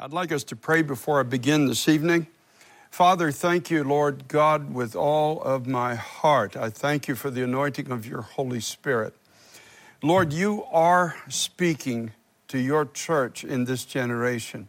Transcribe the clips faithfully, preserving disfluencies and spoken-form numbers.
I'd like us to pray before I begin this evening. Father, thank you, Lord God, with all of my heart. I thank you for the anointing of your Holy Spirit. Lord, you are speaking to your church in this generation.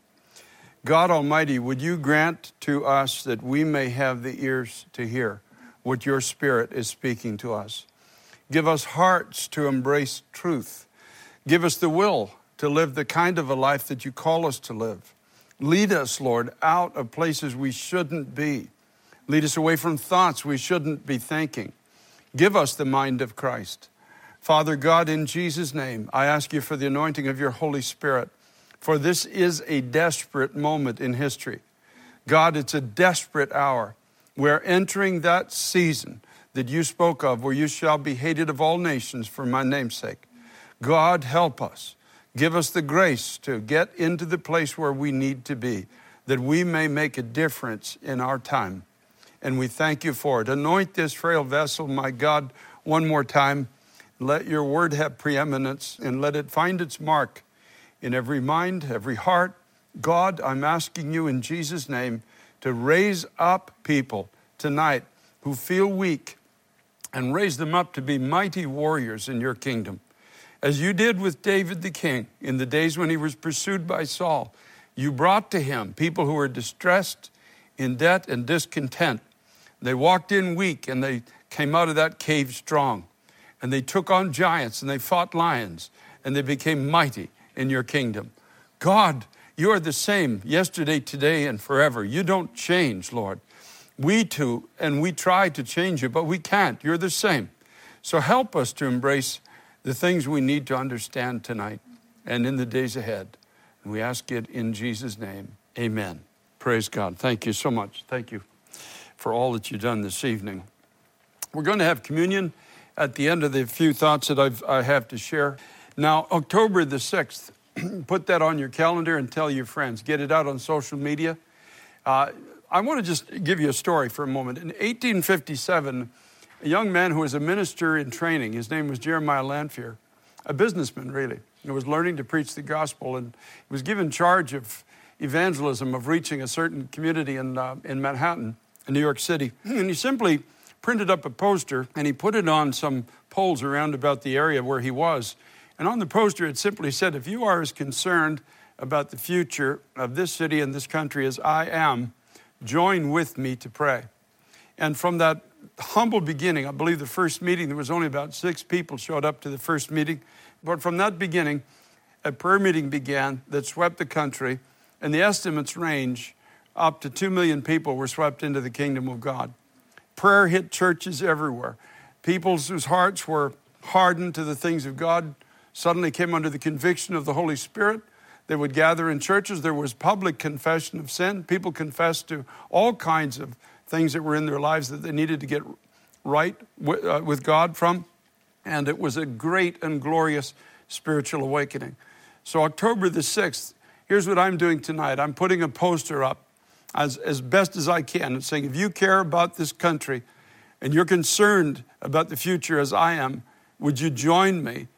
God Almighty, would you grant to us that we may have the ears to hear what your Spirit is speaking to us. Give us hearts to embrace truth. Give us the will to live the kind of a life that you call us to live. Lead us, Lord, out of places we shouldn't be. Lead us away from thoughts we shouldn't be thinking. Give us the mind of Christ. Father God, in Jesus' name, I ask you for the anointing of your Holy Spirit, for this is a desperate moment in history. God, it's a desperate hour. We're entering that season that you spoke of, where you shall be hated of all nations for my name's sake. God, help us. Give us the grace to get into the place where we need to be, that we may make a difference in our time. And we thank you for it. Anoint this frail vessel, my God, one more time. Let your word have preeminence and let it find its mark in every mind, every heart. God, I'm asking you in Jesus' name to raise up people tonight who feel weak and raise them up to be mighty warriors in your kingdom. As you did with David the king in the days when he was pursued by Saul, you brought to him people who were distressed, in debt, and discontent. They walked in weak and they came out of that cave strong. And they took on giants and they fought lions and they became mighty in your kingdom. God, you are the same yesterday, today, and forever. You don't change, Lord. We too, and we try to change you, but we can't. You're the same. So help us to embrace the things we need to understand tonight and in the days ahead. And we ask it in Jesus' name. Amen. Praise God. Thank you so much. Thank you for all that you've done this evening. We're going to have communion at the end of the few thoughts that I've, I have to share. Now, October the sixth, put that on your calendar and tell your friends. Get it out on social media. Uh, I want to just give you a story for a moment. In eighteen fifty-seven, a young man who was a minister in training, his name was Jeremiah Lanphier, a businessman really, who was learning to preach the gospel, and he was given charge of evangelism, of reaching a certain community in, uh, in Manhattan, in New York City. And he simply printed up a poster and he put it on some poles around about the area where he was. And on the poster it simply said, if you are as concerned about the future of this city and this country as I am, join with me to pray. And from that humble beginning, I believe the first meeting, there was only about six people showed up to the first meeting. But from that beginning, a prayer meeting began that swept the country, and the estimates range up to two million people were swept into the kingdom of God. Prayer hit churches everywhere. People whose hearts were hardened to the things of God suddenly came under the conviction of the Holy Spirit. They would gather in churches. There was public confession of sin. People confessed to all kinds of things that were in their lives that they needed to get right with God from. And it was a great and glorious spiritual awakening. So October the sixth, here's what I'm doing tonight. I'm putting a poster up as, as best as I can and saying, if you care about this country and you're concerned about the future as I am, would you join me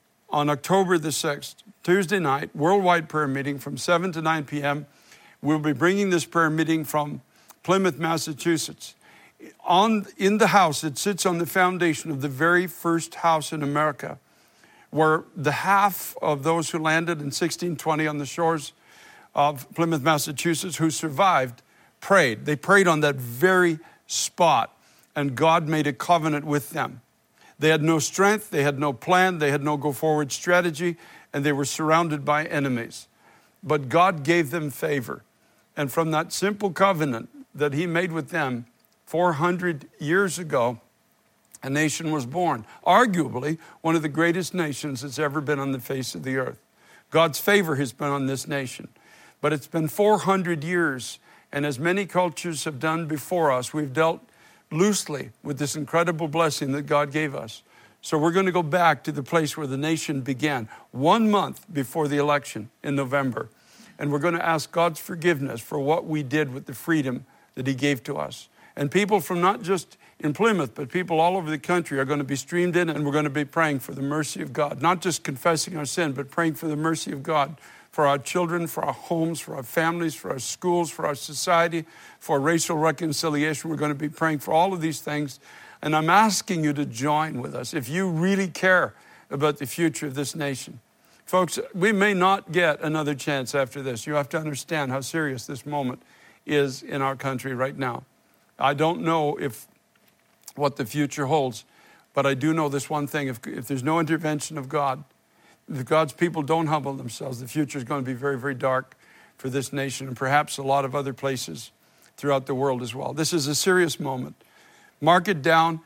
on October the sixth, Tuesday night, worldwide prayer meeting from seven to nine p.m. We'll be bringing this prayer meeting from Plymouth, Massachusetts. On, in the house, it sits on the foundation of the very first house in America, where the half of those who landed in sixteen twenty on the shores of Plymouth, Massachusetts, who survived, prayed. They prayed on that very spot, and God made a covenant with them. They had no strength, they had no plan, they had no go-forward strategy, and they were surrounded by enemies. But God gave them favor. And from that simple covenant that he made with them four hundred years ago, a nation was born. Arguably, one of the greatest nations that's ever been on the face of the earth. God's favor has been on this nation. But it's been four hundred years, and as many cultures have done before us, we've dealt loosely with this incredible blessing that God gave us. So we're going to go back to the place where the nation began, one month before the election in November. And we're going to ask God's forgiveness for what we did with the freedom that he gave to us. And people from not just in Plymouth, but people all over the country are going to be streamed in, and we're going to be praying for the mercy of God. Not just confessing our sin, but praying for the mercy of God for our children, for our homes, for our families, for our schools, for our society, for racial reconciliation. We're going to be praying for all of these things. And I'm asking you to join with us if you really care about the future of this nation. Folks, we may not get another chance after this. You have to understand how serious this moment is in our country right now. I don't know if what the future holds, but I do know this one thing. If, if there's no intervention of God, if God's people don't humble themselves, the future is going to be very, very dark for this nation and perhaps a lot of other places throughout the world as well. This is a serious moment. Mark it down.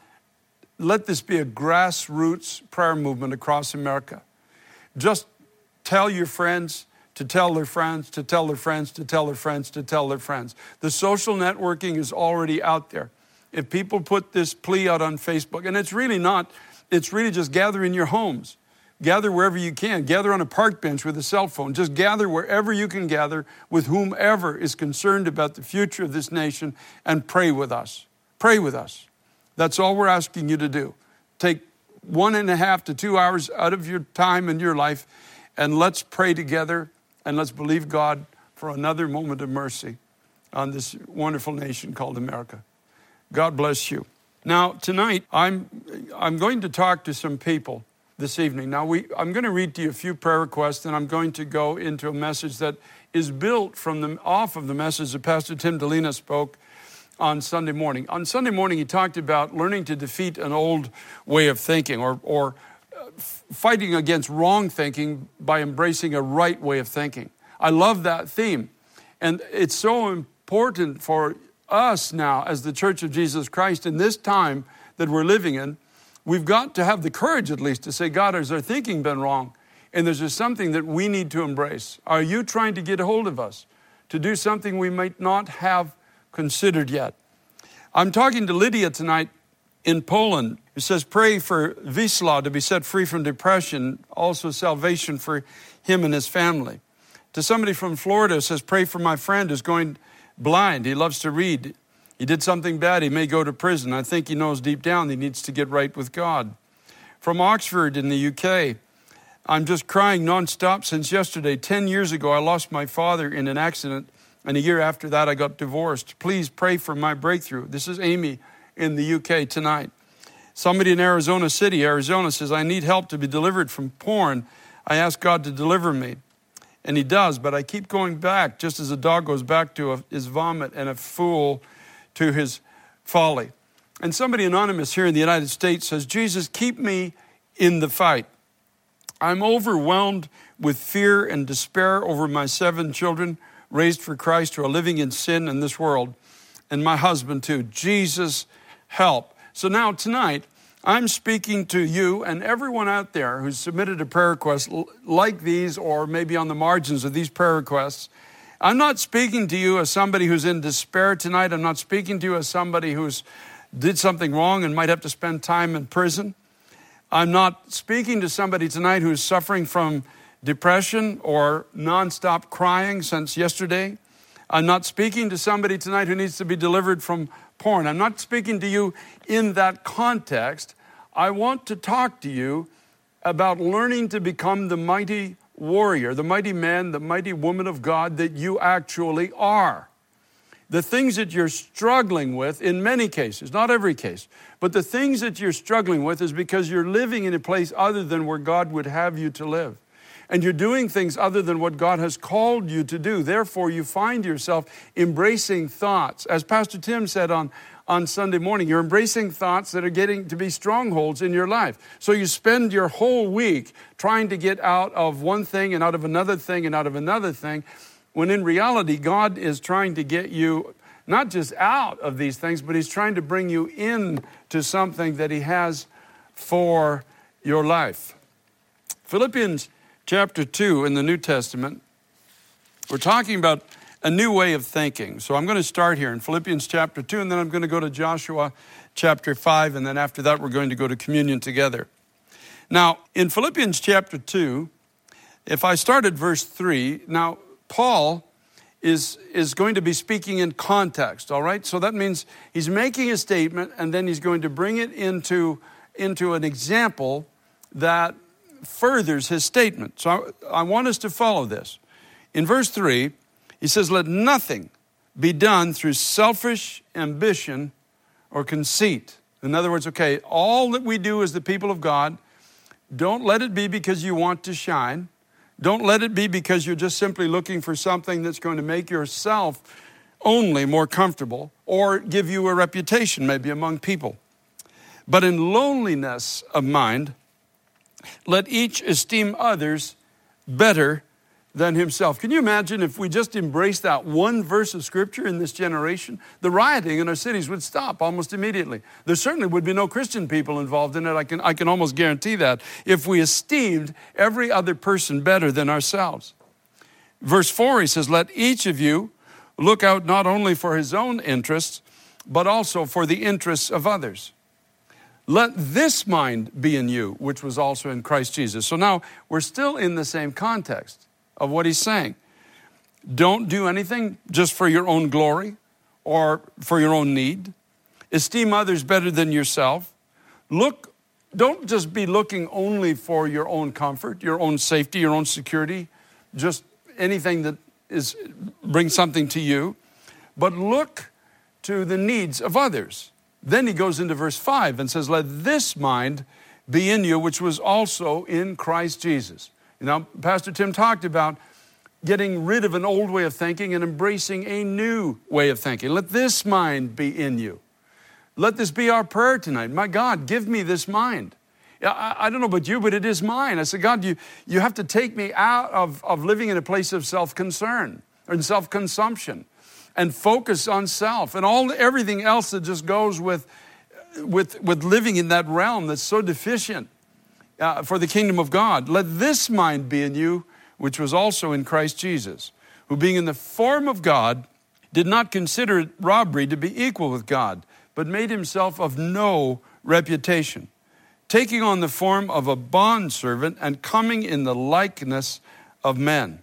Let this be a grassroots prayer movement across America. Just tell your friends to tell their friends, to tell their friends, to tell their friends, to tell their friends. The social networking is already out there. If people put this plea out on Facebook, and it's really not, it's really just gather in your homes. Gather wherever you can. Gather on a park bench with a cell phone. Just gather wherever you can gather with whomever is concerned about the future of this nation and pray with us. Pray with us. That's all we're asking you to do. Take one and a half to two hours out of your time and your life, and let's pray together, and let's believe God for another moment of mercy on this wonderful nation called America. God bless you. Now, tonight, I'm, I'm going to talk to some people this evening. Now, we, I'm going to read to you a few prayer requests, and I'm going to go into a message that is built from the, off of the message that Pastor Tim Delina spoke on Sunday morning. On Sunday morning, he talked about learning to defeat an old way of thinking, or, or fighting against wrong thinking by embracing a right way of thinking. I love that theme. And it's so important for us now as the Church of Jesus Christ in this time that we're living in. We've got to have the courage at least to say, God, has our thinking been wrong? And there's just something that we need to embrace. Are you trying to get a hold of us to do something we might not have considered yet? I'm talking to Lydia tonight in Poland. It says, pray for Wisla to be set free from depression, also salvation for him and his family. To somebody from Florida, it says, pray for my friend who's going blind. He loves to read. He did something bad. He may go to prison. I think he knows deep down he needs to get right with God. From Oxford in the U K, I'm just crying nonstop since yesterday. Ten years ago, I lost my father in an accident, and a year after that, I got divorced. Please pray for my breakthrough. This is Amy in the U K tonight. Somebody in Arizona City, Arizona says, I need help to be delivered from porn. I ask God to deliver me. And he does, but I keep going back, just as a dog goes back to a, his vomit and a fool to his folly. And somebody anonymous here in the United States says, Jesus, keep me in the fight. I'm overwhelmed with fear and despair over my seven children raised for Christ who are living in sin in this world, and my husband too. Jesus, help. So now tonight, I'm speaking to you and everyone out there who's submitted a prayer request like these, or maybe on the margins of these prayer requests. I'm not speaking to you as somebody who's in despair tonight. I'm not speaking to you as somebody who's did something wrong and might have to spend time in prison. I'm not speaking to somebody tonight who's suffering from depression or nonstop crying since yesterday. I'm not speaking to somebody tonight who needs to be delivered from porn. I'm not speaking to you in that context. I want to talk to you about learning to become the mighty warrior, the mighty man, the mighty woman of God that you actually are. The things that you're struggling with in many cases, not every case, but the things that you're struggling with is because you're living in a place other than where God would have you to live. And you're doing things other than what God has called you to do. Therefore, you find yourself embracing thoughts. As Pastor Tim said on, on Sunday morning, you're embracing thoughts that are getting to be strongholds in your life. So you spend your whole week trying to get out of one thing and out of another thing and out of another thing, when in reality, God is trying to get you not just out of these things, but he's trying to bring you in to something that he has for your life. Philippians chapter two in the New Testament, we're talking about a new way of thinking. So I'm going to start here in Philippians chapter two, and then I'm going to go to Joshua chapter five, and then after that we're going to go to communion together. Now, in Philippians chapter two, if I start at verse three, now Paul is, is going to be speaking in context, all right? So that means he's making a statement, and then he's going to bring it into, into an example that furthers his statement. So I, I want us to follow this. In verse three, he says, let nothing be done through selfish ambition or conceit. In other words, okay, all that we do as the people of God, don't let it be because you want to shine. Don't let it be because you're just simply looking for something that's going to make yourself only more comfortable or give you a reputation maybe among people. But in lowliness of mind, let each esteem others better than himself. Can you imagine if we just embraced that one verse of Scripture in this generation? The rioting in our cities would stop almost immediately. There certainly would be no Christian people involved in it. I can, I can almost guarantee that if we esteemed every other person better than ourselves. Verse four, he says, let each of you look out not only for his own interests, but also for the interests of others. Let this mind be in you, which was also in Christ Jesus. So now we're still in the same context of what he's saying. Don't do anything just for your own glory or for your own need. Esteem others better than yourself. Look, don't just be looking only for your own comfort, your own safety, your own security, just anything that is brings something to you, but look to the needs of others. Then he goes into verse five and says, let this mind be in you, which was also in Christ Jesus. You know, Pastor Tim talked about getting rid of an old way of thinking and embracing a new way of thinking. Let this mind be in you. Let this be our prayer tonight. My God, give me this mind. I, I don't know about you, but it is mine. I said, God, you, you have to take me out of, of living in a place of self-concern and self-consumption and focus on self and all everything else that just goes with, with, with living in that realm that's so deficient. Uh, for the kingdom of God. Let this mind be in you, which was also in Christ Jesus, who being in the form of God, did not consider it robbery to be equal with God, but made himself of no reputation, taking on the form of a bondservant and coming in the likeness of men.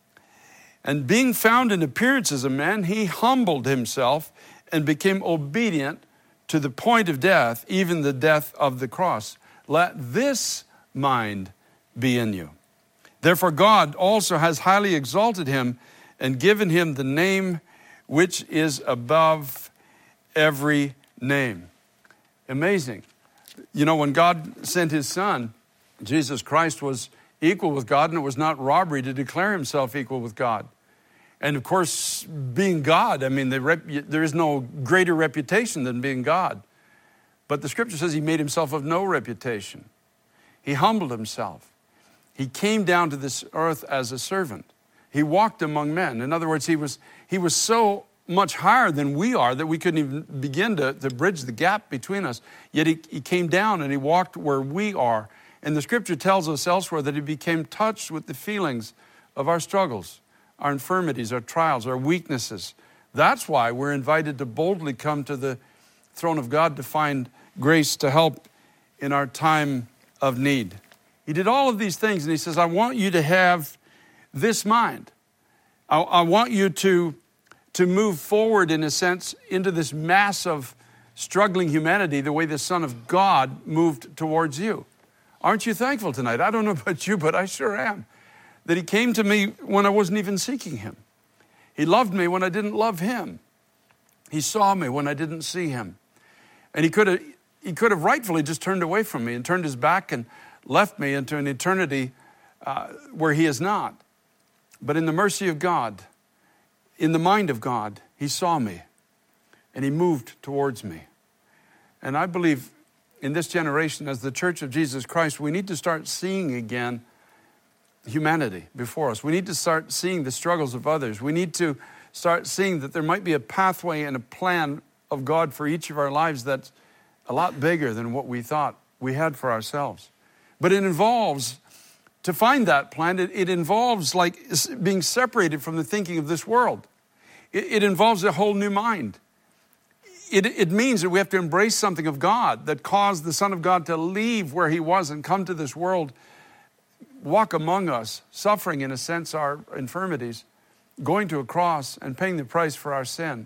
And being found in appearance as a man, he humbled himself and became obedient to the point of death, even the death of the cross. Let this mind be in you. Therefore God also has highly exalted him and given him the name which is above every name. Amazing. You know, when God sent his son, Jesus Christ was equal with God, and it was not robbery to declare himself equal with God. And of course, being God, I mean, the rep- there is no greater reputation than being God. But the scripture says he made himself of no reputation. He humbled himself. He came down to this earth as a servant. He walked among men. In other words, he was, he was so much higher than we are that we couldn't even begin to, to bridge the gap between us. Yet he, he came down and he walked where we are. And the scripture tells us elsewhere that he became touched with the feelings of our struggles, our infirmities, our trials, our weaknesses. That's why we're invited to boldly come to the throne of God to find grace to help in our time of need. He did all of these things, and he says, I want you to have this mind. I, I want you to, to move forward, in a sense, into this mass of struggling humanity the way the Son of God moved towards you. Aren't you thankful tonight? I don't know about you, but I sure am. That he came to me when I wasn't even seeking him. He loved me when I didn't love him. He saw me when I didn't see him. And he could have he could have rightfully just turned away from me and turned his back and left me into an eternity uh, where he is not. But in the mercy of God, in the mind of God, he saw me and he moved towards me. And I believe in this generation, as the Church of Jesus Christ, we need to start seeing again humanity before us. We need to start seeing the struggles of others. We need to start seeing that there might be a pathway and a plan of God for each of our lives that's a lot bigger than what we thought we had for ourselves. But it involves, to find that plan, it, it involves like being separated from the thinking of this world. It, it involves a whole new mind. It, it means that we have to embrace something of God that caused the Son of God to leave where he was and come to this world, walk among us, suffering in a sense our infirmities, going to a cross and paying the price for our sin.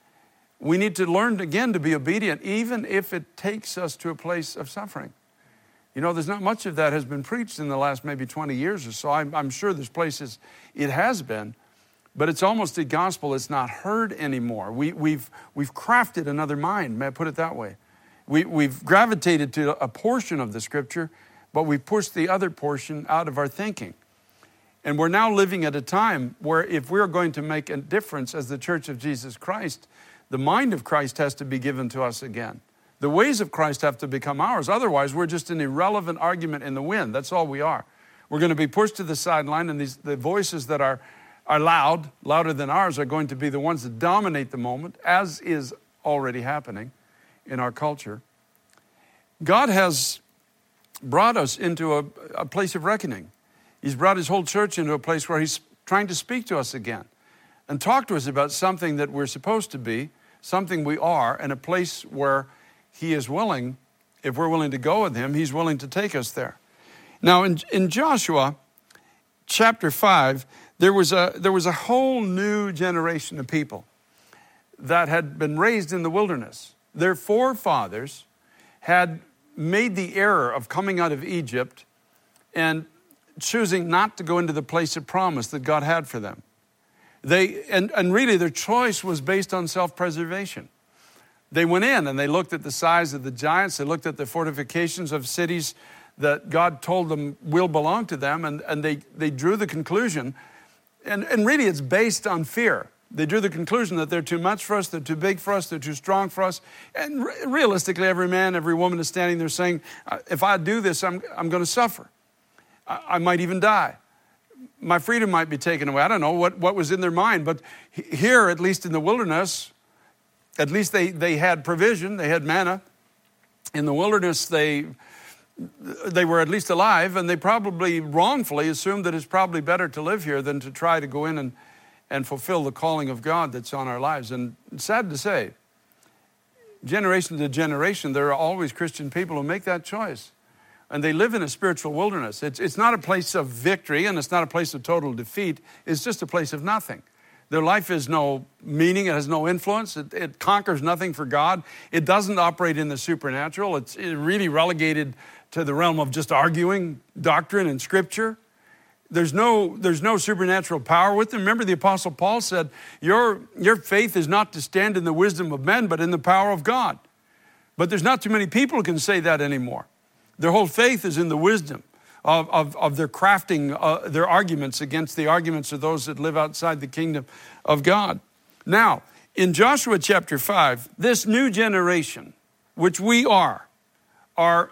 We need to learn again to be obedient, even if it takes us to a place of suffering. You know, there's not much of that has been preached in the last maybe twenty years or so. I'm, I'm sure there's places it has been, but it's almost a gospel that's not heard anymore. We, we've, we've crafted another mind, may I put it that way. We, we've gravitated to a portion of the Scripture, but we've pushed the other portion out of our thinking. And we're now living at a time where if we're going to make a difference as the Church of Jesus Christ, the mind of Christ has to be given to us again. The ways of Christ have to become ours. Otherwise, we're just an irrelevant argument in the wind. That's all we are. We're going to be pushed to the sideline, and these, the voices that are, are loud, louder than ours, are going to be the ones that dominate the moment, as is already happening in our culture. God has brought us into a, a place of reckoning. He's brought his whole church into a place where he's trying to speak to us again and talk to us about something that we're supposed to be, something we are, and a place where he is willing, if we're willing to go with him, he's willing to take us there. Now, in, in Joshua chapter five, there was a there was a whole new generation of people that had been raised in the wilderness. Their forefathers had made the error of coming out of Egypt and choosing not to go into the place of promise that God had for them. They and, and really their choice was based on self-preservation. They went in and they looked at the size of the giants. They looked at the fortifications of cities that God told them will belong to them. And, and they, they drew the conclusion, and, and really it's based on fear. They drew the conclusion that they're too much for us, they're too big for us, they're too strong for us. And re- realistically, every man, every woman is standing there saying, if I do this, I'm, I'm going to suffer. I, I might even die. My freedom might be taken away. I don't know what, what was in their mind. But here, at least in the wilderness, at least they, they had provision. They had manna. In the wilderness, they they were at least alive, and they probably wrongfully assumed that it's probably better to live here than to try to go in and, and fulfill the calling of God that's on our lives. And sad to say, generation to generation, there are always Christian people who make that choice. And they live in a spiritual wilderness. It's, it's not a place of victory, and it's not a place of total defeat. It's just a place of nothing. Their life has no meaning. It has no influence. It, it conquers nothing for God. It doesn't operate in the supernatural. It's really relegated to the realm of just arguing doctrine and Scripture. There's no, there's no supernatural power with them. Remember, the Apostle Paul said, your, your faith is not to stand in the wisdom of men, but in the power of God. But there's not too many people who can say that anymore. Their whole faith is in the wisdom of, of, of their crafting uh, their arguments against the arguments of those that live outside the kingdom of God. Now, in Joshua chapter five, this new generation, which we are, are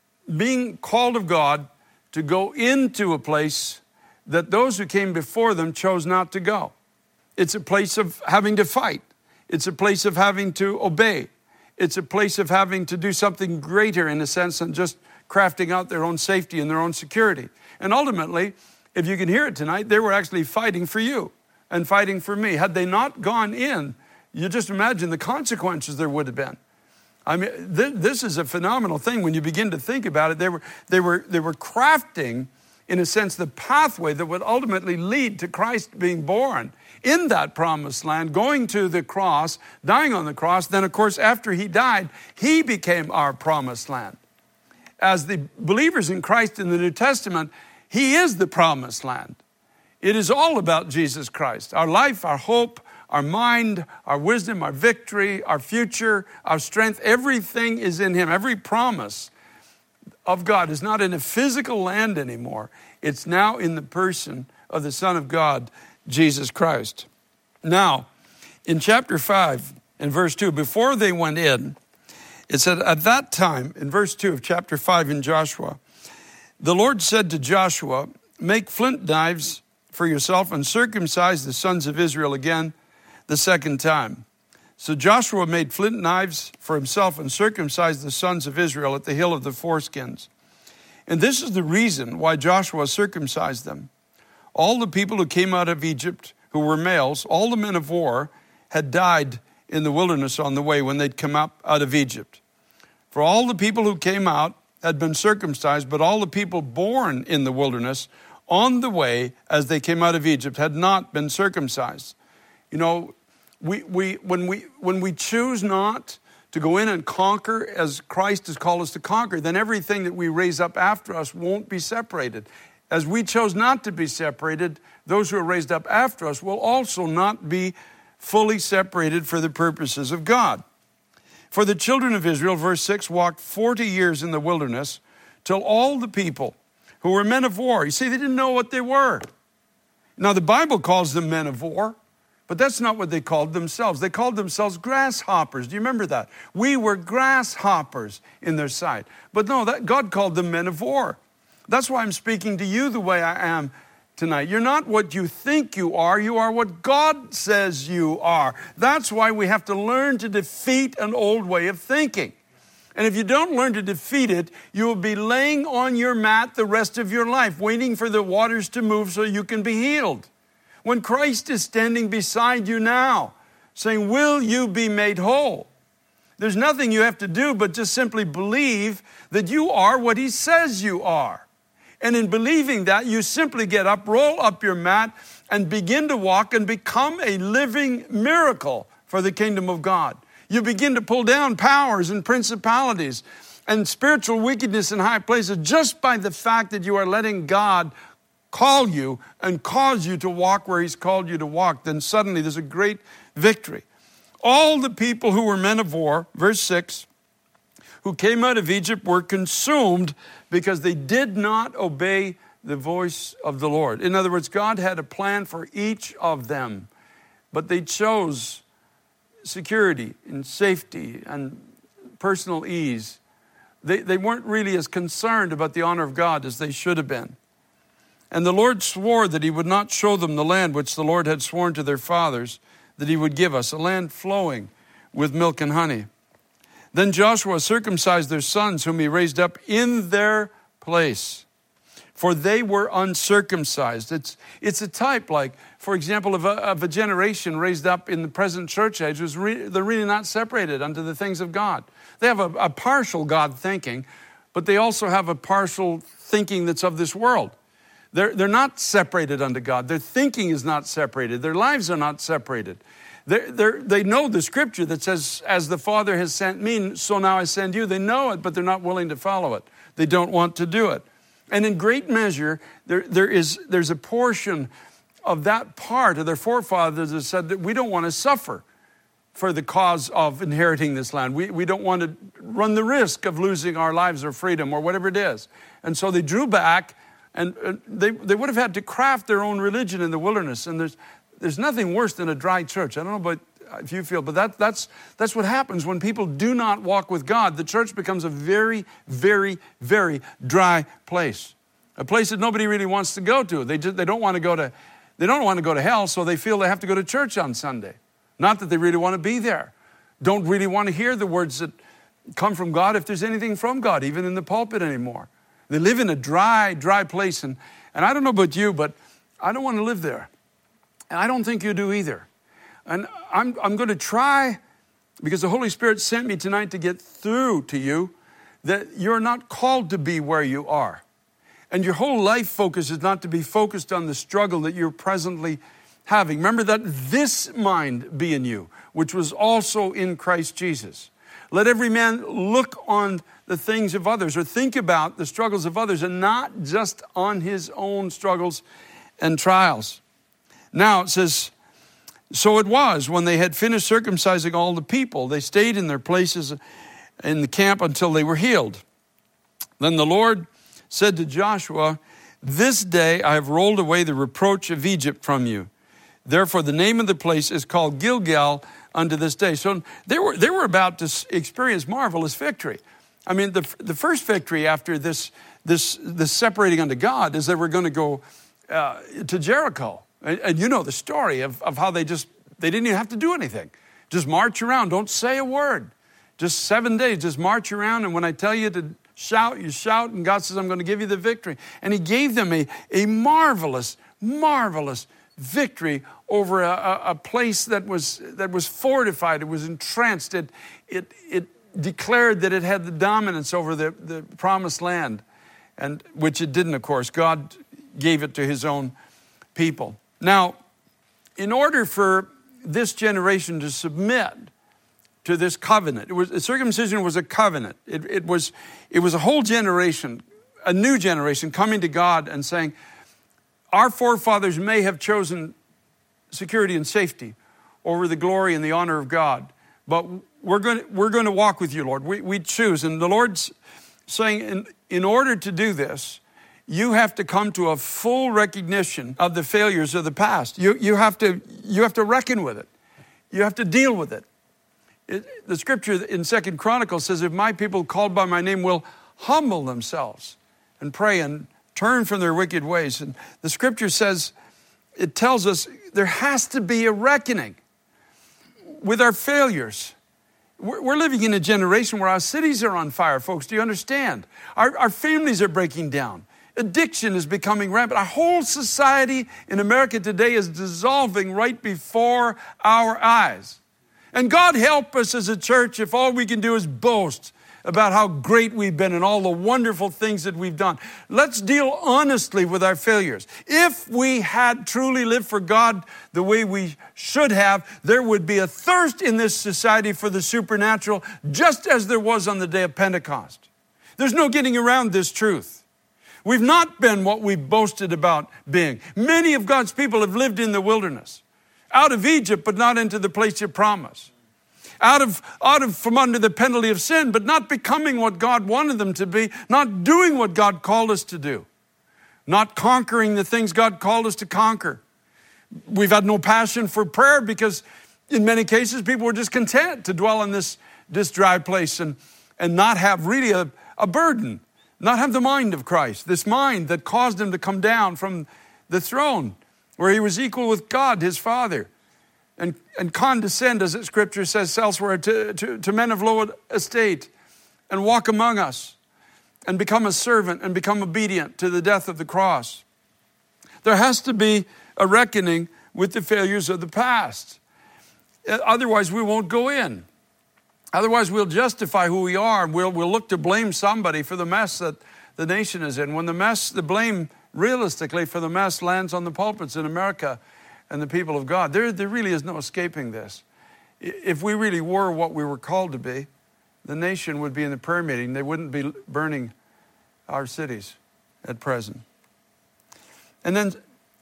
being called of God to go into a place that those who came before them chose not to go. It's a place of having to fight. It's a place of having to obey. It's a place of having to do something greater in a sense than just crafting out their own safety and their own security. And ultimately, if you can hear it tonight, they were actually fighting for you and fighting for me. Had they not gone in, you just imagine the consequences there would have been. I mean, th- this is a phenomenal thing when you begin to think about it. They were, they were, they were crafting, in a sense, the pathway that would ultimately lead to Christ being born in that promised land, going to the cross, dying on the cross. Then, of course, after he died, he became our promised land. As the believers in Christ in the New Testament, he is the promised land. It is all about Jesus Christ. Our life, our hope, our mind, our wisdom, our victory, our future, our strength, everything is in him. Every promise of God is not in a physical land anymore. It's now in the person of the Son of God, Jesus Christ. Now, in chapter five, in verse two, before they went in, it said, at that time, in verse two of chapter five in Joshua, the Lord said to Joshua, make flint knives for yourself and circumcise the sons of Israel again the second time. So Joshua made flint knives for himself and circumcised the sons of Israel at the hill of the foreskins. And this is the reason why Joshua circumcised them. All the people who came out of Egypt, who were males, all the men of war, had died in the wilderness on the way when they'd come up out of Egypt. For all the people who came out had been circumcised, but all the people born in the wilderness on the way as they came out of Egypt had not been circumcised. You know, we, we, when, we, when we choose not to go in and conquer as Christ has called us to conquer, then everything that we raise up after us won't be separated. As we chose not to be separated, those who are raised up after us will also not be fully separated for the purposes of God. For the children of Israel, verse six, walked forty years in the wilderness till all the people who were men of war, you see, they didn't know what they were. Now, the Bible calls them men of war, but that's not what they called themselves. They called themselves grasshoppers. Do you remember that? We were grasshoppers in their sight. But no, that God called them men of war. That's why I'm speaking to you the way I am tonight. You're not what you think you are. You are what God says you are. That's why we have to learn to defeat an old way of thinking. And if you don't learn to defeat it, you will be laying on your mat the rest of your life, waiting for the waters to move so you can be healed. When Christ is standing beside you now, saying, will you be made whole? There's nothing you have to do but just simply believe that you are what He says you are. And in believing that, you simply get up, roll up your mat, and begin to walk and become a living miracle for the kingdom of God. You begin to pull down powers and principalities and spiritual wickedness in high places just by the fact that you are letting God call you and cause you to walk where He's called you to walk. Then suddenly there's a great victory. All the people who were men of war, verse six, who came out of Egypt were consumed because they did not obey the voice of the Lord. In other words, God had a plan for each of them, but they chose security and safety and personal ease. They, they weren't really as concerned about the honor of God as they should have been. And the Lord swore that He would not show them the land which the Lord had sworn to their fathers that He would give us, a land flowing with milk and honey. Then Joshua circumcised their sons, whom he raised up in their place, for they were uncircumcised. It's, it's a type, like, for example, of a, of a generation raised up in the present church age. Was re, they're really not separated unto the things of God. They have a, a partial God thinking, but they also have a partial thinking that's of this world. They're, they're not separated unto God. Their thinking is not separated. Their lives are not separated. They're, they're, they know the scripture that says, as the Father has sent me, so now I send you. They know it, but they're not willing to follow it. They don't want to do it. And in great measure, there, there is, there's a portion of that part of their forefathers that said that we don't want to suffer for the cause of inheriting this land. We, we don't want to run the risk of losing our lives or freedom or whatever it is. And so they drew back, and they, they would have had to craft their own religion in the wilderness. And there's, there's nothing worse than a dry church. I don't know about if you feel, but that, that's, that's what happens when people do not walk with God. The church becomes a very, very, very dry place. A place that nobody really wants to go to. They just, they don't want to go to, they don't want to go to hell, so they feel they have to go to church on Sunday. Not that they really want to be there. Don't really want to hear the words that come from God, if there's anything from God, even in the pulpit anymore. They live in a dry, dry place. And, and I don't know about you, but I don't want to live there. And I don't think you do either. And I'm, I'm going to try, because the Holy Spirit sent me tonight to get through to you, that you're not called to be where you are. And your whole life focus is not to be focused on the struggle that you're presently having. Remember that this mind be in you, which was also in Christ Jesus. Let every man look on the things of others, or think about the struggles of others, and not just on his own struggles and trials. Now it says, so it was when they had finished circumcising all the people, they stayed in their places in the camp until they were healed. Then the Lord said to Joshua, this day I have rolled away the reproach of Egypt from you. Therefore the name of the place is called Gilgal unto this day. So they were, they were about to experience marvelous victory. I mean, the, the first victory after this, this, this separating unto God is they were going to go uh, to Jericho. And, and you know the story of, of how they just, they didn't even have to do anything. Just march around. Don't say a word. Just seven days, just march around. And when I tell you to shout, you shout. And God says, I'm going to give you the victory. And He gave them a, a marvelous, marvelous victory over a, a place that was, that was fortified. It was entranced. It, it, it declared that it had the dominance over the, the promised land, and which it didn't, of course. God gave it to His own people. Now, in order for this generation to submit to this covenant. It was, circumcision was a covenant. It, it was, it was a whole generation, a new generation coming to God and saying, our forefathers may have chosen security and safety over the glory and the honor of God, but we're going to, we're going to walk with you, Lord. We, we choose. And the Lord's saying, in, in order to do this, you have to come to a full recognition of the failures of the past. You, you, have to, you have to reckon with it. You have to deal with it. It, the scripture in Second Chronicles says, if my people called by my name will humble themselves and pray and turn from their wicked ways. And the scripture says, it tells us there has to be a reckoning with our failures. We're, we're living in a generation where our cities are on fire, folks. Do you understand? Our, our families are breaking down. Addiction is becoming rampant. Our whole society in America today is dissolving right before our eyes. And God help us as a church if all we can do is boast about how great we've been and all the wonderful things that we've done. Let's deal honestly with our failures. If we had truly lived for God the way we should have, there would be a thirst in this society for the supernatural, just as there was on the day of Pentecost. There's no getting around this truth. We've not been what we boasted about being. Many of God's people have lived in the wilderness, out of Egypt, but not into the place of promise. Out of, out of from under the penalty of sin, but not becoming what God wanted them to be, not doing what God called us to do, not conquering the things God called us to conquer. We've had no passion for prayer because in many cases people were just content to dwell in this, this dry place and, and not have really a, a burden, not have the mind of Christ, this mind that caused him to come down from the throne where he was equal with God, his Father. And, and condescend, as the scripture says elsewhere, to, to, to men of low estate and walk among us and become a servant and become obedient to the death of the cross. There has to be a reckoning with the failures of the past. Otherwise, we won't go in. Otherwise, we'll justify who we are. We'll, we'll look to blame somebody for the mess that the nation is in. When the mess, the blame realistically for the mess lands on the pulpits in America and the people of God. There, there really is no escaping this. If we really were what we were called to be, the nation would be in the prayer meeting. They wouldn't be burning our cities at present. And then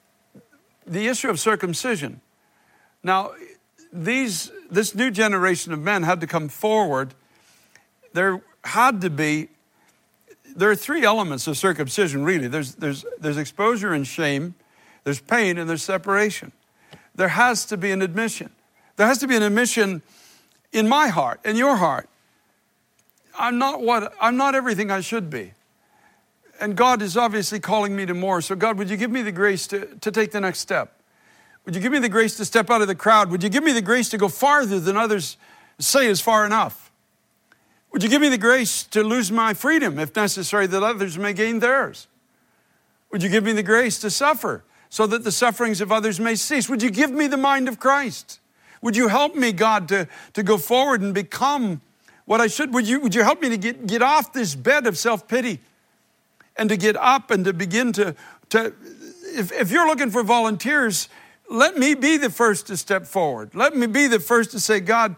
the issue of circumcision. Now, these this new generation of men had to come forward. There had to be, there are three elements of circumcision, really. There's, there's, there's exposure and shame, there's pain, and there's separation. There has to be an admission. There has to be an admission in my heart, in your heart. I'm not what, I'm not everything I should be. And God is obviously calling me to more. So God, would you give me the grace to, to take the next step? Would you give me the grace to step out of the crowd? Would you give me the grace to go farther than others say is far enough? Would you give me the grace to lose my freedom, if necessary, that others may gain theirs? Would you give me the grace to suffer so that the sufferings of others may cease? Would you give me the mind of Christ? Would you help me, God, to, to go forward and become what I should? Would you, would you help me to get, get off this bed of self-pity and to get up and to begin to, to if, if you're looking for volunteers, let me be the first to step forward. Let me be the first to say, God,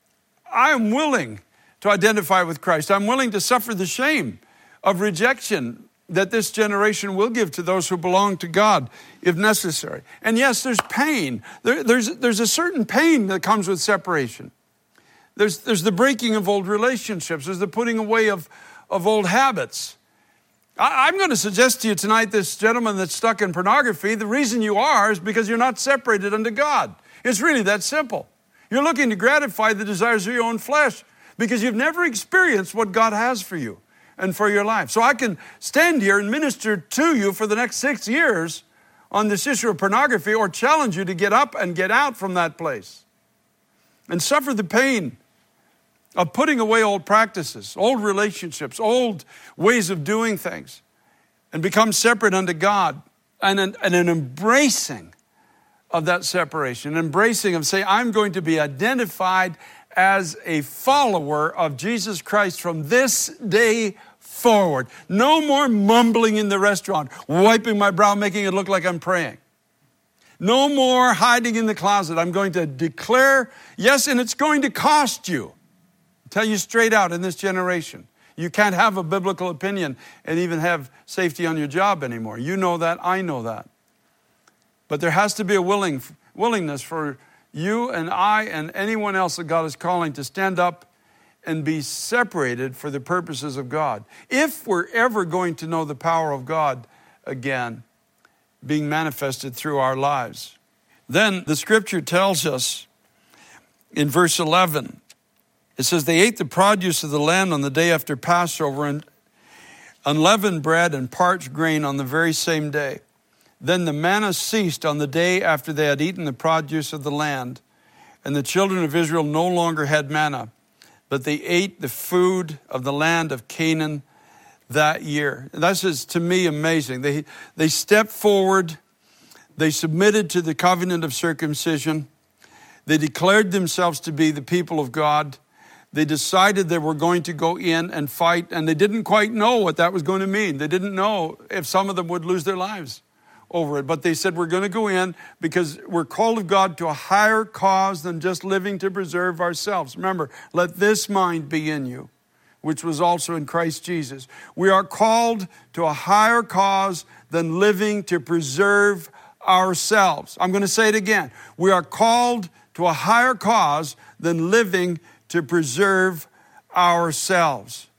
I am willing to identify with Christ. I'm willing to suffer the shame of rejection that this generation will give to those who belong to God if necessary. And yes, there's pain. There, there's, there's a certain pain that comes with separation. There's, there's the breaking of old relationships. There's the putting away of, of old habits. I, I'm going to suggest to you tonight, this gentleman that's stuck in pornography, the reason you are is because you're not separated unto God. It's really that simple. You're looking to gratify the desires of your own flesh because you've never experienced what God has for you and for your life. So I can stand here and minister to you for the next six years on this issue of pornography or challenge you to get up and get out from that place and suffer the pain of putting away old practices, old relationships, old ways of doing things and become separate unto God and an, and an embracing of that separation, embracing of say, I'm going to be identified as a follower of Jesus Christ from this day forward. No more mumbling in the restaurant, wiping my brow, making it look like I'm praying. No more hiding in the closet. I'm going to declare, yes, and it's going to cost you. I'll tell you straight out in this generation. You can't have a biblical opinion and even have safety on your job anymore. You know that, I know that. But there has to be a willing willingness for you and I and anyone else that God is calling to stand up and be separated for the purposes of God. If we're ever going to know the power of God again, being manifested through our lives. Then the scripture tells us in verse eleven, it says, they ate the produce of the land on the day after Passover, and unleavened bread and parched grain on the very same day. Then the manna ceased on the day after they had eaten the produce of the land, and the children of Israel no longer had manna, but they ate the food of the land of Canaan that year. This is, to me, amazing. They, they stepped forward. They submitted to the covenant of circumcision. They declared themselves to be the people of God. They decided they were going to go in and fight, and they didn't quite know what that was going to mean. They didn't know if some of them would lose their lives over it. But they said, we're going to go in because we're called of God to a higher cause than just living to preserve ourselves. Remember, let this mind be in you, which was also in Christ Jesus. We are called to a higher cause than living to preserve ourselves. I'm going to say it again. We are called to a higher cause than living to preserve ourselves.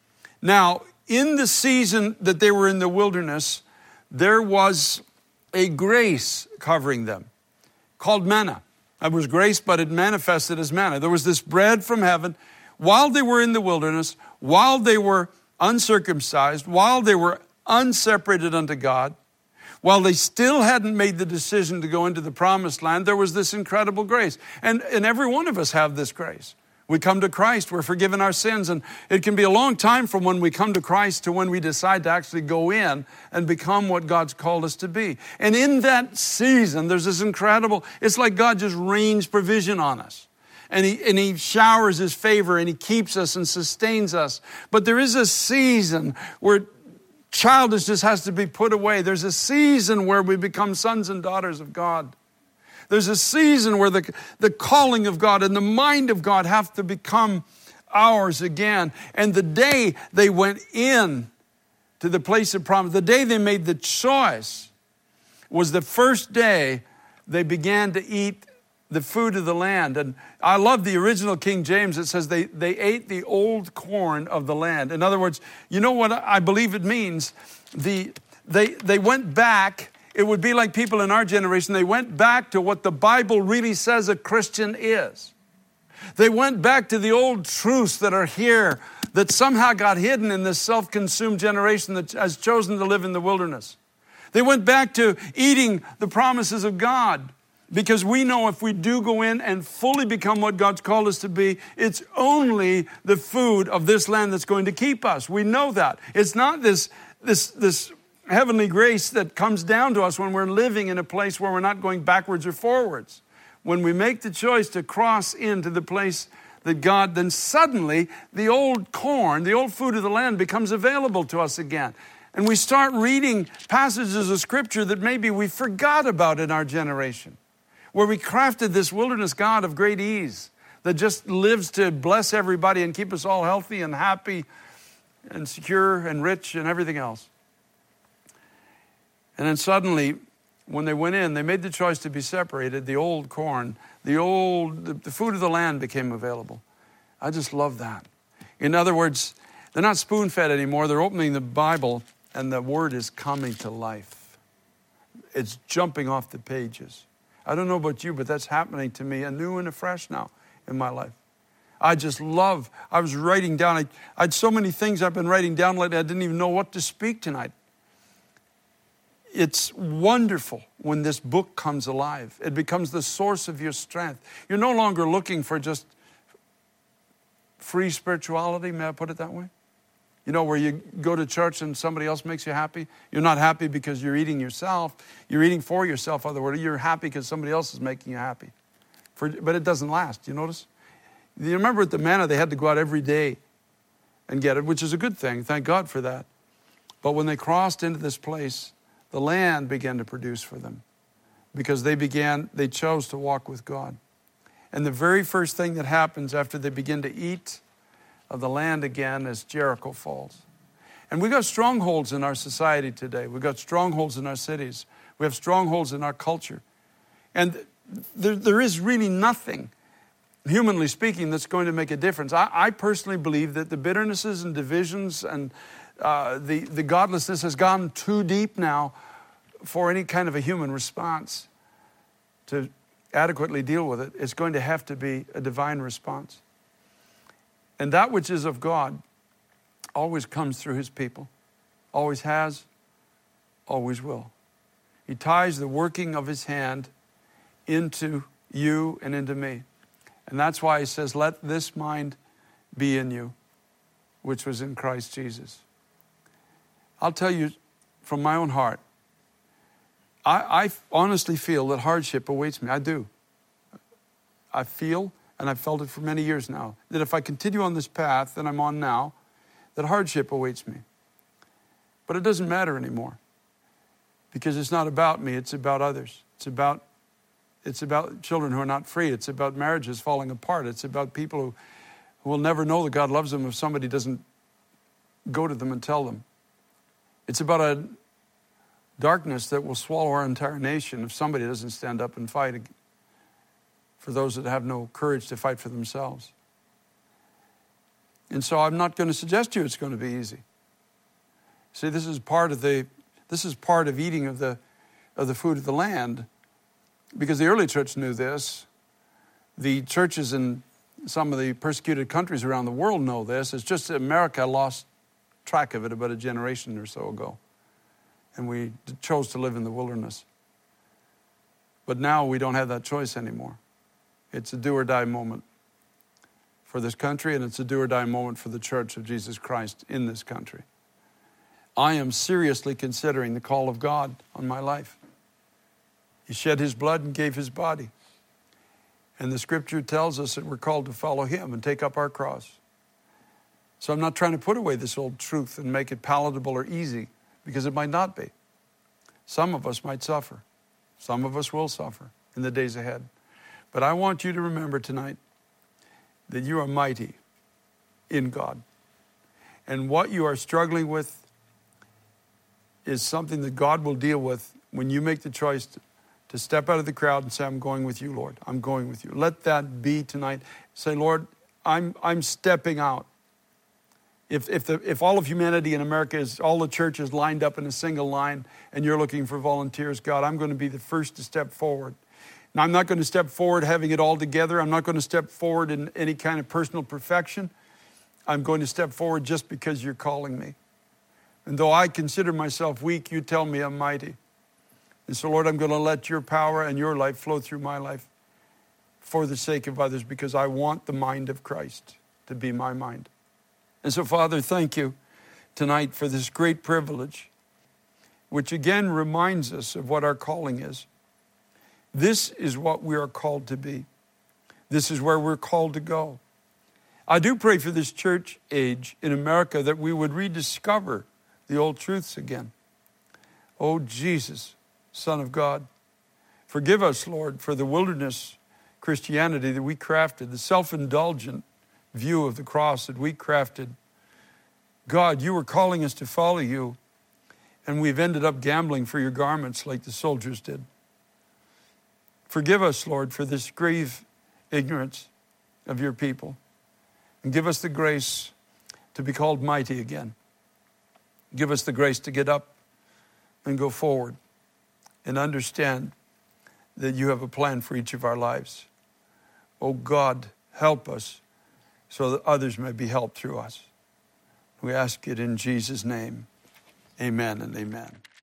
Now, in the season that they were in the wilderness, there was a grace covering them called manna. It was grace, but it manifested as manna. There was this bread from heaven while they were in the wilderness, while they were uncircumcised, while they were unseparated unto God, while they still hadn't made the decision to go into the promised land. There was this incredible grace. And, and every one of us have this grace. We come to Christ, we're forgiven our sins, and it can be a long time from when we come to Christ to when we decide to actually go in and become what God's called us to be. And in that season, there's this incredible, it's like God just rains provision on us. And he, and he showers his favor, and he keeps us and sustains us. But there is a season where childishness has to be put away. There's a season where we become sons and daughters of God. There's a season where the, the calling of God and the mind of God have to become ours again. And the day they went in to the place of promise, the day they made the choice, was the first day they began to eat the food of the land. And I love the original King James. It says they, they ate the old corn of the land. In other words, you know what I believe it means? The, they, they went back. It would be like people in our generation. They went back to what the Bible really says a Christian is. They went back to the old truths that are here that somehow got hidden in this self-consumed generation that has chosen to live in the wilderness. They went back to eating the promises of God because we know if we do go in and fully become what God's called us to be, it's only the food of this land that's going to keep us. We know that. It's not this, this, this, heavenly grace that comes down to us when we're living in a place where we're not going backwards or forwards. When we make the choice to cross into the place that God, then suddenly the old corn, the old food of the land becomes available to us again. And we start reading passages of scripture that maybe we forgot about in our generation, where we crafted this wilderness God of great ease that just lives to bless everybody and keep us all healthy and happy and secure and rich and everything else. And then suddenly, when they went in, they made the choice to be separated. The old corn, the old, the, the food of the land became available. I just love that. In other words, they're not spoon-fed anymore. They're opening the Bible, and the word is coming to life. It's jumping off the pages. I don't know about you, but that's happening to me anew and afresh now in my life. I just love, I was writing down, I, I had so many things I've been writing down lately, I didn't even know what to speak tonight. It's wonderful when this book comes alive. It becomes the source of your strength. You're no longer looking for just free spirituality, may I put it that way? You know, where you go to church and somebody else makes you happy. You're not happy because you're eating yourself. You're eating for yourself, other words. You're happy because somebody else is making you happy. For, but it doesn't last, you notice? You remember at the manna, they had to go out every day and get it, which is a good thing. Thank God for that. But when they crossed into this place, the land began to produce for them. because they began, they chose to walk with God. And the very first thing that happens after they begin to eat of the land again is Jericho falls. And we got strongholds in our society today. We got strongholds in our cities. We have strongholds in our culture. And there, there is really nothing, humanly speaking, that's going to make a difference. I, I personally believe that the bitternesses and divisions and uh, the, the godlessness has gone too deep now for any kind of a human response to adequately deal with it. It's going to have to be a divine response. And that which is of God always comes through his people. Always has, always will. He ties the working of his hand into you and into me. And that's why he says, let this mind be in you, which was in Christ Jesus. I'll tell you from my own heart, I, I honestly feel that hardship awaits me. I do. I feel, and I've felt it for many years now, that if I continue on this path that I'm on now, that hardship awaits me. But it doesn't matter anymore, because it's not about me, it's about others. It's about, it's about children who are not free. It's about marriages falling apart. It's about people who, who will never know that God loves them if somebody doesn't go to them and tell them. It's about a darkness that will swallow our entire nation if somebody doesn't stand up and fight for those that have no courage to fight for themselves. And so I'm not going to suggest to you it's going to be easy. See, this is part of the this is part of eating of the of the food of the land, because the early church knew this. The churches in some of the persecuted countries around the world know this. It's just that America lost track of it about a generation or so ago, and we chose to live in the wilderness. But now we don't have that choice anymore. It's a do or die moment for this country, and it's a do or die moment for the Church of Jesus Christ in this country. I am seriously considering the call of God on my life. He shed his blood and gave his body. And the scripture tells us that we're called to follow him and take up our cross. So I'm not trying to put away this old truth and make it palatable or easy, because it might not be. Some of us might suffer. Some of us will suffer in the days ahead. But I want you to remember tonight that you are mighty in God. And what you are struggling with is something that God will deal with when you make the choice to, to step out of the crowd and say, I'm going with you, Lord. I'm going with you. Let that be tonight. Say, Lord, I'm I'm stepping out. If if the if all of humanity in America is, all the churches lined up in a single line and you're looking for volunteers, God, I'm going to be the first to step forward. Now, I'm not going to step forward having it all together. I'm not going to step forward in any kind of personal perfection. I'm going to step forward just because you're calling me. And though I consider myself weak, you tell me I'm mighty. And so, Lord, I'm going to let your power and your life flow through my life for the sake of others, because I want the mind of Christ to be my mind. And so, Father, thank you tonight for this great privilege, which again reminds us of what our calling is. This is what we are called to be. This is where we're called to go. I do pray for this church age in America that we would rediscover the old truths again. Oh, Jesus, Son of God, forgive us, Lord, for the wilderness Christianity that we crafted, the self-indulgent view of the cross that we crafted. God, you were calling us to follow you, and we've ended up gambling for your garments like the soldiers did. Forgive us, Lord, for this grave ignorance of your people, and give us the grace to be called mighty again. Give us the grace to get up and go forward and understand that you have a plan for each of our lives. Oh God, help us so that others may be helped through us. We ask it in Jesus' name. Amen and amen.